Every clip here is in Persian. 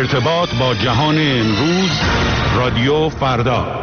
ارتباط با جهان امروز، رادیو فردا.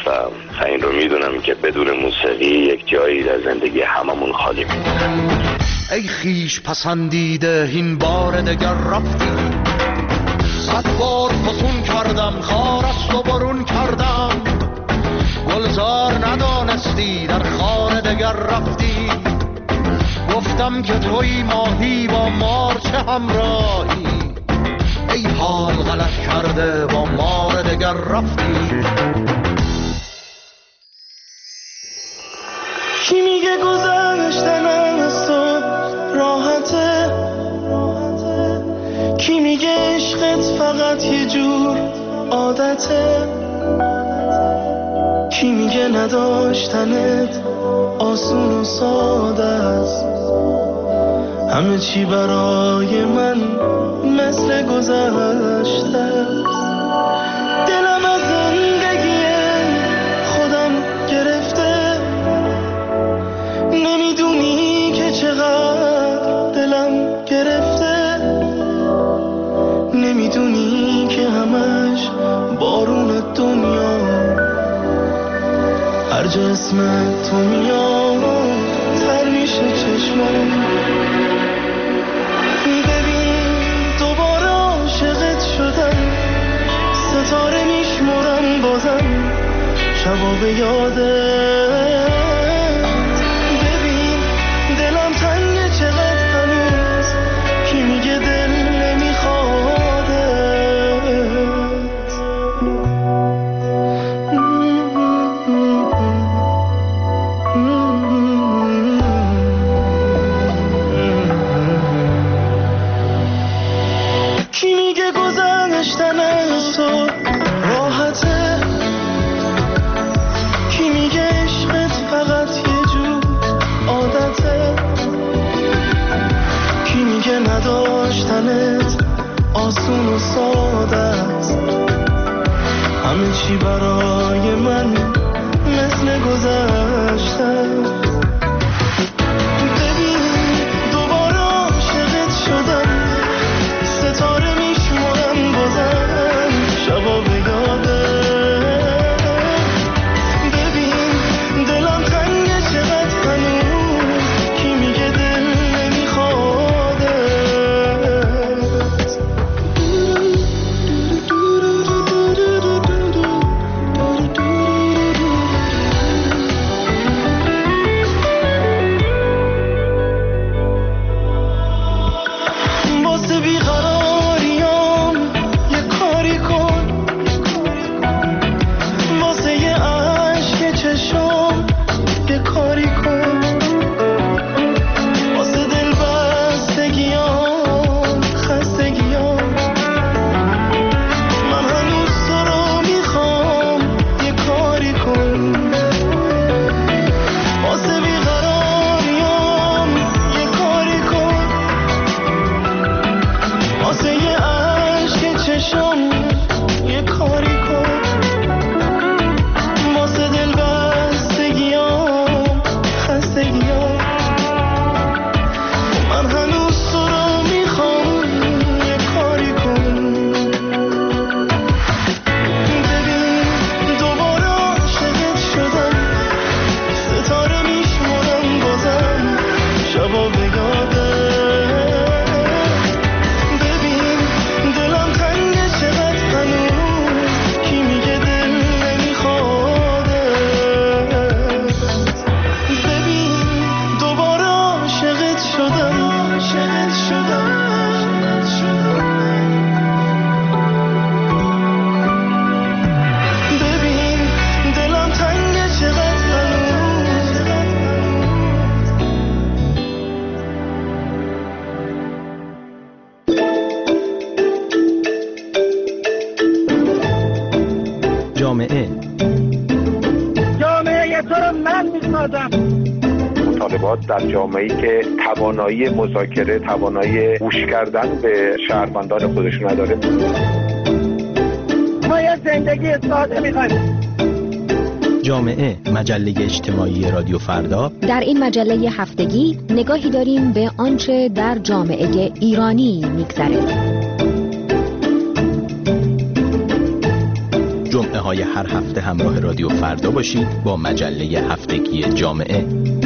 هستم و این رو میدونم که بدون موسیقی یک جایی در زندگی هممون خالی میمونه. ای خیش پسندیده این بار دگر رفتی، 100 بار فسون کردم خار است و برون کردم، گلزار ندانستی در خار دگر رفتی، گفتم که توی ماهی با مار چه همراهی، ای حال غلط کرده با مار دگر رفتی. کی میگه گذشتن از تو راحته، کی میگه عشقت فقط یه جور عادته، کی میگه نداشتنت آسون و ساده است، همه چی برای من مثل گذشته. دلم از زندگی خودم گرفته، نمیدونی که چقدر دلم گرفته، نمیدونی که همش بارون دنیا هر جا اسم تو میاد تر میشه چشمم. دوباره عاشقت شدم، ستاره میشمرم بازم شبا به یادت. ببین دلم تنگه چقدر هنوز، کی میگه دل نمیخوادت. کی میگه گذشتن از تو راحته، کی میگه عشقت فقط یه جور عادته، کی میگه نداشتنت آسون و ساده است، همه چی برای من مثل گذشته. ستاره میشمرم بازم شبا به یادت. ببین دلم تنگه چقدر هنوز، کی میگه دل نمیخوادت. واسه بیقراریام یه کاری کن، واسه یه عشق چشم یه کاری کن، واسه دل بستگیام خستگیام من هنوز تو رو میخوام یه کاری کن، واسه بیقراریام یه کاری کن، واسه یه عشق چشم یه کاری کن، واسه دل بستگیام خستگیام من هنوز تو رو میخوام یه کاری کن. ببین دوباره عاشقت شدم، ستاره میشمرم بازم شبا به یادت. دلم تنگه چقدر هنوز، کی میگه دل نمیخوادت. ببین دوباره عاشقت شدم، عاشقت شدم. ببین دلم تنگه چقدر هنوز. جامعه تو رو من میسازم. مطالبات در جامعه‌ای که توانایی مذاکره، توانایی گوش کردن به شهروندان خودش نداره. ما یه زندگی ساده می‌خوایم. جامعه، مجله اجتماعی رادیو فردا. در این مجله هفتگی نگاهی داریم به آنچه در جامعه ایرانی می‌گذره. جمعه های هر هفته همراه رادیو فردا باشید با مجله هفتگی جامعه.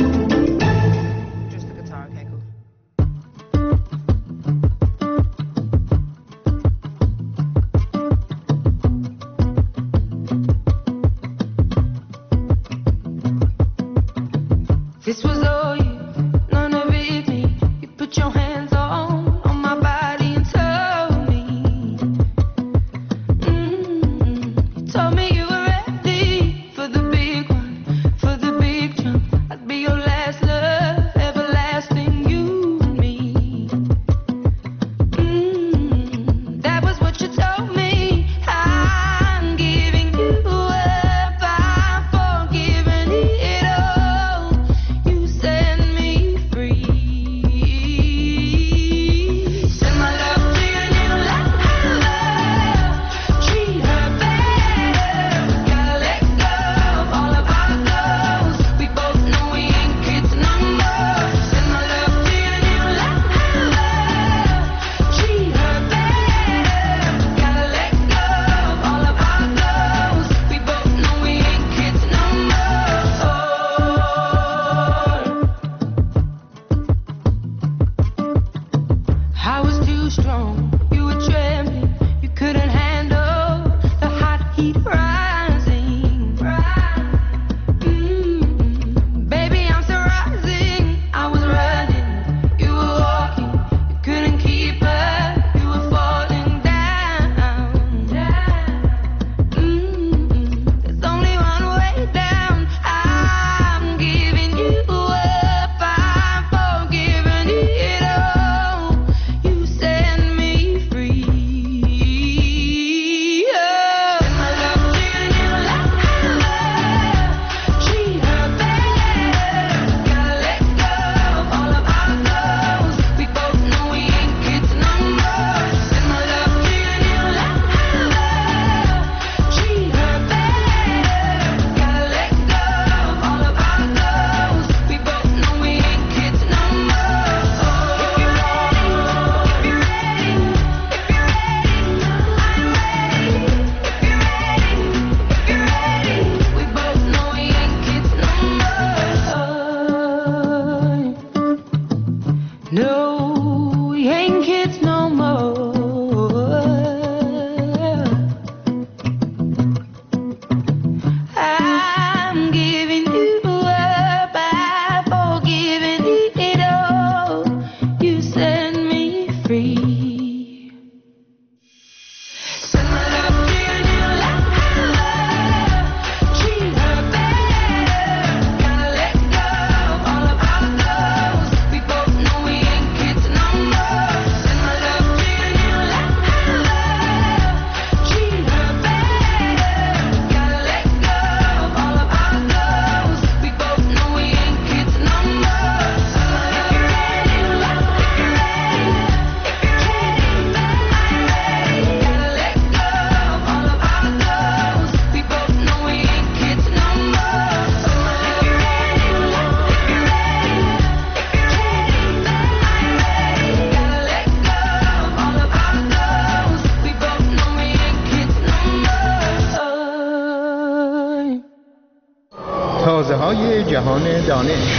تازه‌های جهان دانش.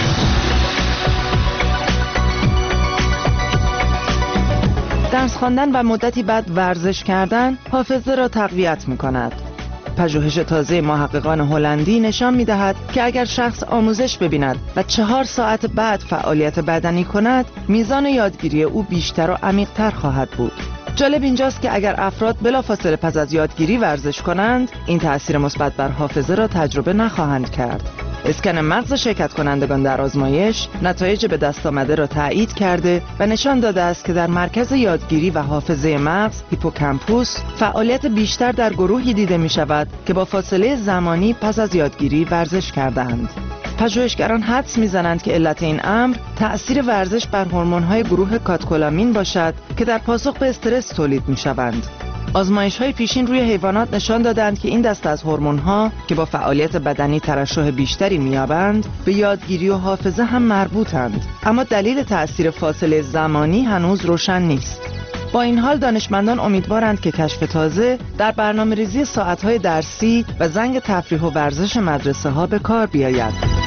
درس خواندن و مدتی بعد ورزش کردن حافظه را تقویت می‌کند. پژوهش تازه محققان هلندی نشان می‌دهد که اگر شخص آموزش ببیند و 4 ساعت بعد فعالیت بدنی کند، میزان یادگیری او بیشتر و عمیق‌تر خواهد بود. جالب اینجاست که اگر افراد بلافاصله پس از یادگیری ورزش کنند، این تأثیر مثبت بر حافظه را تجربه نخواهند کرد. اسکن مغز شرکت کنندگان در آزمایش نتایج به دست آمده را تایید کرده و نشان داده است که در مرکز یادگیری و حافظه مغز هیپوکامپوس فعالیت بیشتر در گروهی دیده می شود که با فاصله زمانی پس از یادگیری ورزش کردند. پژوهشگران حدس می‌زنند که علت این امر تأثیر ورزش بر هورمون‌های گروه کاتکولامین باشد که در پاسخ به استرس تولید می‌شوند. آزمایش‌های پیشین روی حیوانات نشان دادند که این دسته از هورمون‌ها که با فعالیت بدنی ترشح بیشتری می‌یابند، به یادگیری و حافظه هم مربوطند. اما دلیل تأثیر فاصله زمانی هنوز روشن نیست. با این حال دانشمندان امیدوارند که کشف تازه در برنامه‌ریزی ساعت‌های درسی و زنگ تفریح و ورزش مدرسه‌ها به کار بیاید.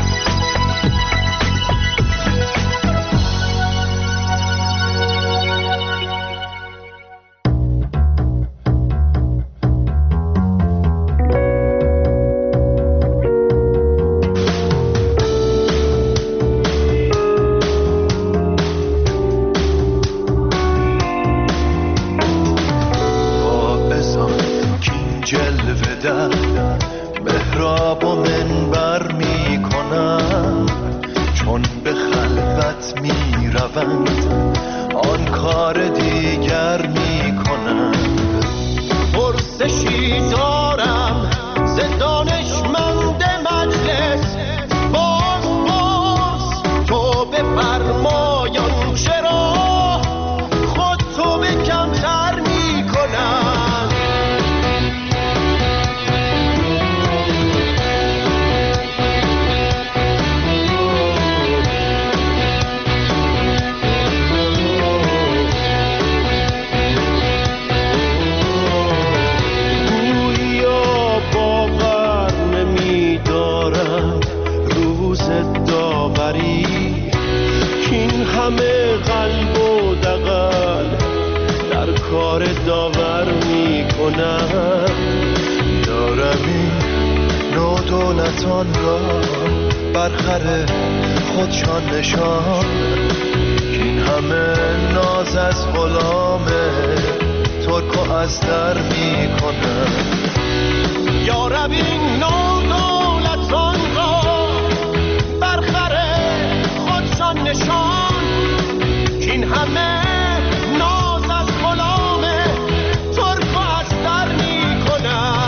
دولتان را برخر خودشان نشان، این همه ناز از غلام ترک و از در می کنند. یا رب این دولتان را برخر خودشان نشان، این همه ناز از غلام ترک و از در می کنند.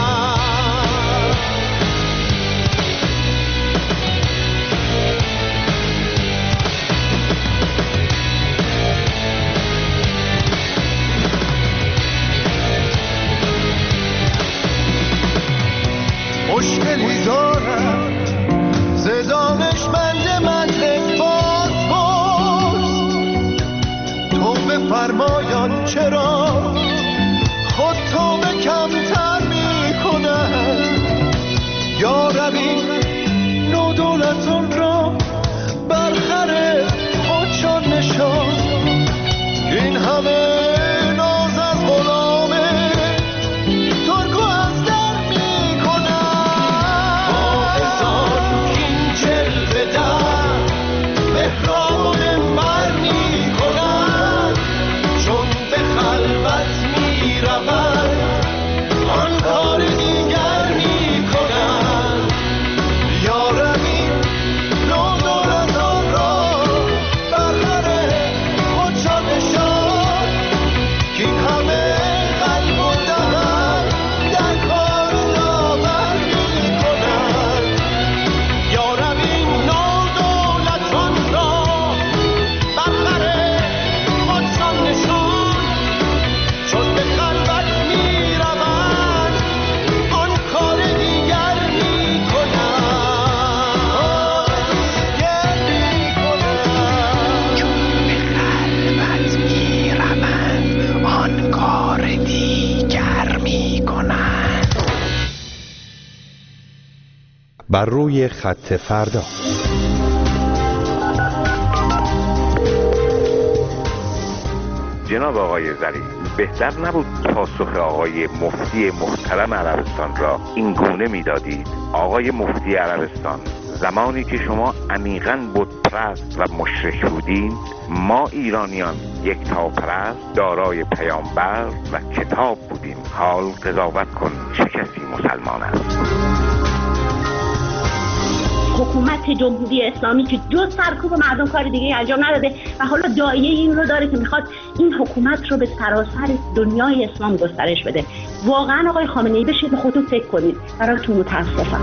مشکلی دارم ز دانشمند مدرک پرس، تو بفرمایان چرا خود تو به کمتر می کند. یا رب این نو دولتان را برخر خودشان نشان، این همه ناز از غلام ترک و از در می کند. باعثان این جلوه در مهراب من می کند، چون به خلوت می روند آن کار دیگر می کند. یا رب این نو دولتان را برخر خودشان نشان، که این همه قلب و دهن در کار داور می کند. یا رب این نو دولتان را برخر خودشان نشان، چون به خلوت می روند آن کار دیگر می کند. چون به خلوت می روند آن کار دیگر می کنند. بر روی خط فردا. جناب آقای ظریف، بهتر نبود پاسخ آقای مفتی محترم عربستان را این گونه میدادید؟ آقای مفتی عربستان، زمانی که شما عمیقاً بت پرست و مشرک بودین، ما ایرانیان یکتاپرست دارای پیامبر و کتاب بودیم. حال قضاوت کن چه کسی مسلمان است؟ حکومت جمهوری اسلامی که جز سرکوب مردم کار دیگه انجام نداده و حالا داعیه این رو داره که میخواد این حکومت رو به سراسر دنیای اسلام گسترش بده. واقعا آقای خامنه‌ای بشید به خودتون فکر کنید، براتون متاسفم.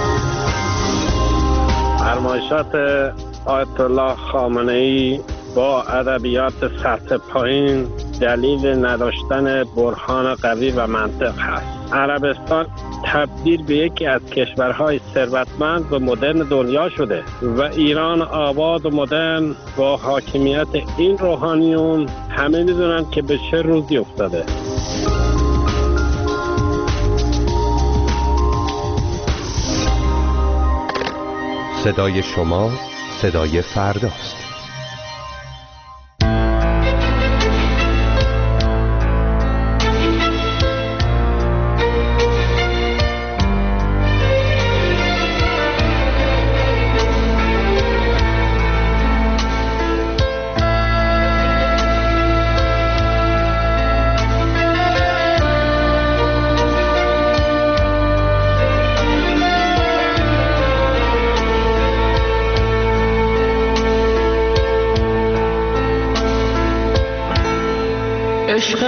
فرمایشات آیت الله خامنه‌ای با ادبیات سطح پایین دلیل نداشتن برهان قوی و منطق هست. عربستان تبدیل به یکی از کشورهای ثروتمند و مدرن دنیا شده و ایران آباد و مدرن با حاکمیت این روحانیون همه میدونن که به چه روزی افتاده. صدای شما صدای فرداست. عشق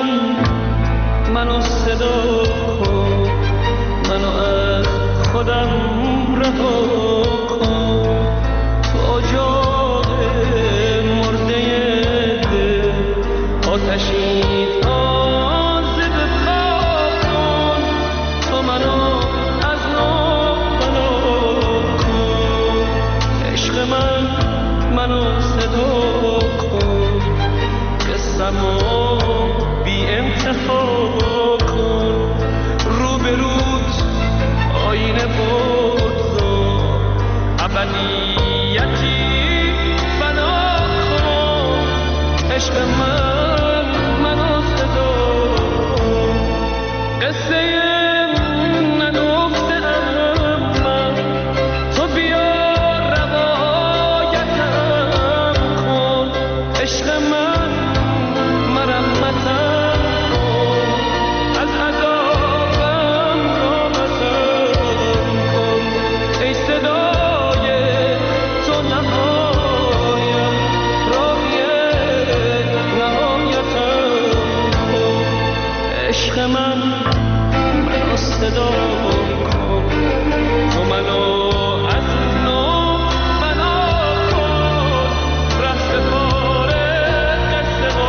منو صدا کن، منو از خودم رها کن، تو اجاق مرده دل آتشی تازه بپا کن، تو منو از نو بنا کن. عشق منو صدا کن، قصه‌مو بی انتها کن، رو به روت آینه بگذار، ابدیتی بنا کن. عشق منو صدا کن، قصه نگفته‌ام من، تو بیا روایتم کن. عشق مرمتم کن، از عذابم راحتم کن. ای صدای تو نهایم، راهی نهایتم کن. عشق منو صدا کن، تو منو از نو بنا کن، رهسپار قصه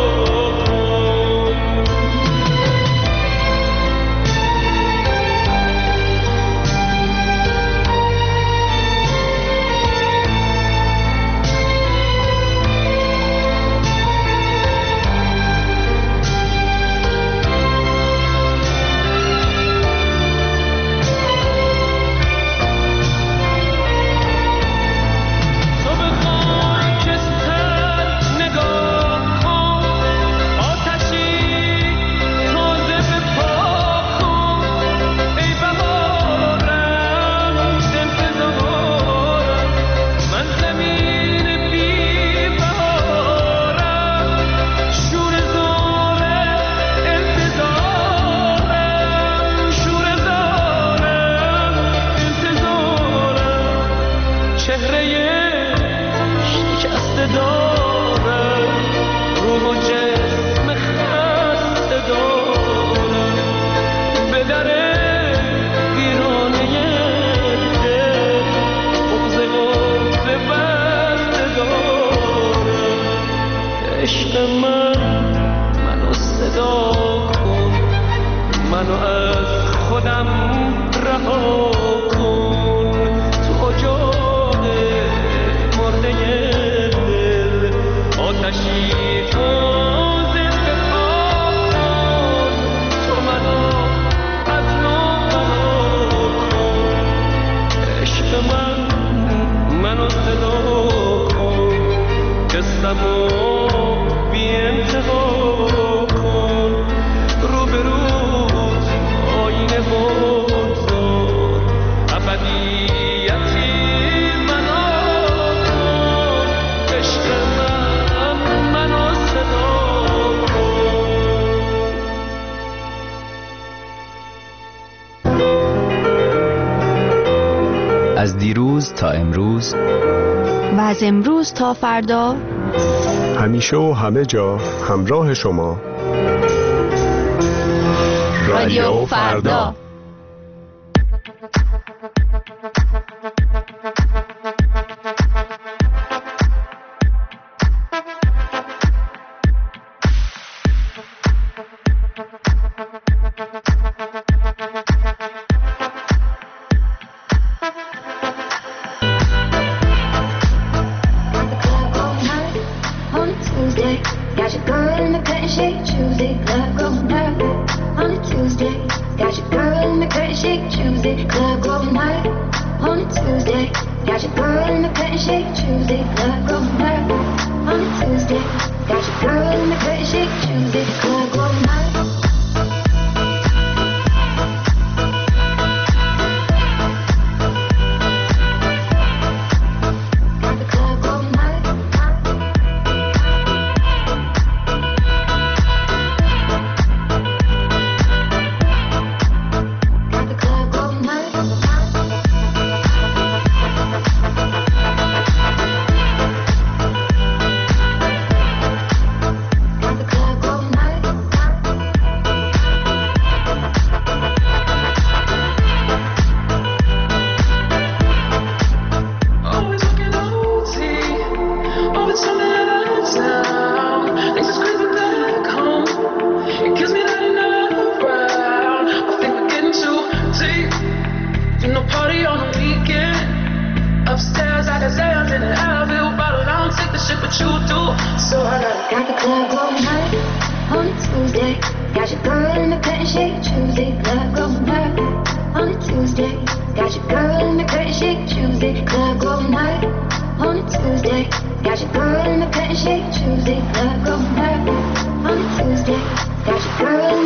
عشق منو صدا کن، منو از خودم رها کن. تو اجاق مرده دل آتشی تازه بپا کن، تو منو از نو بنا کن. عشق منو صدا کن، قصه‌مو بی انتها کن، رو به روز آینه بگذار، ابدیتی بنا کن. عشق منو صدا کن. از دیروز تا امروز و از امروز تا فردا، همیشه و همه جا همراه شما، رادیو فردا. shake, Tuesday, club going hard. On a Tuesday, got your girl in the curtain shake, Tuesday, club going hard. On a Tuesday, got your girl in the curtain shake, Tuesday, club going hard. On a Tuesday, got your girl in the curtain shake, Tuesday, club going hard. Got your girl